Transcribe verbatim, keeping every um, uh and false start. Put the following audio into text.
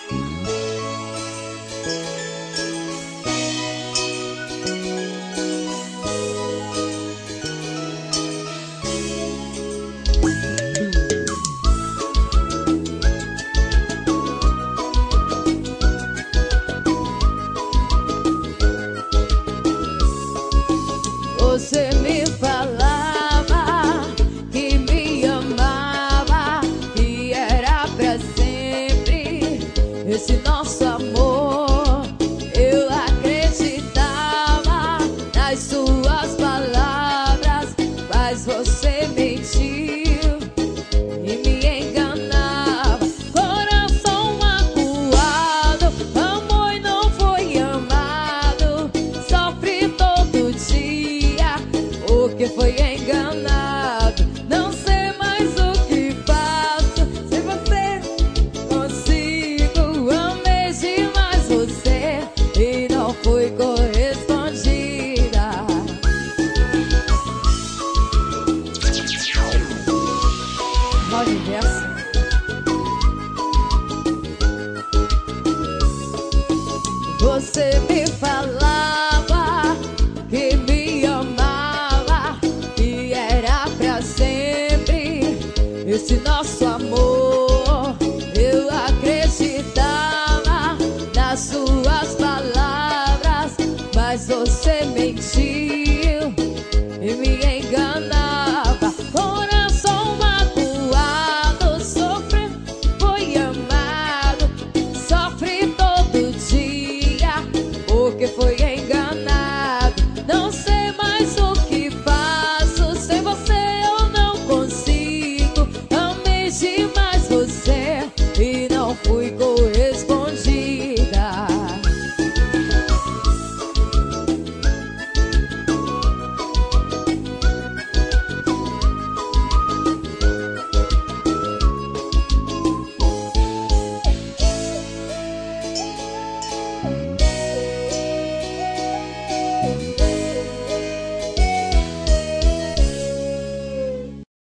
Você me falava que me amava, que era pra sempre esse nosso amor. Eu acreditava nas suas palavras, mas você mentiu e me enganava. Coração magoado, amor e não foi amado, sofre todo dia porque foi enganado. Não sei mais o que faço sem você. Consigo, amei demais você e não fui correspondida. No universo. Você me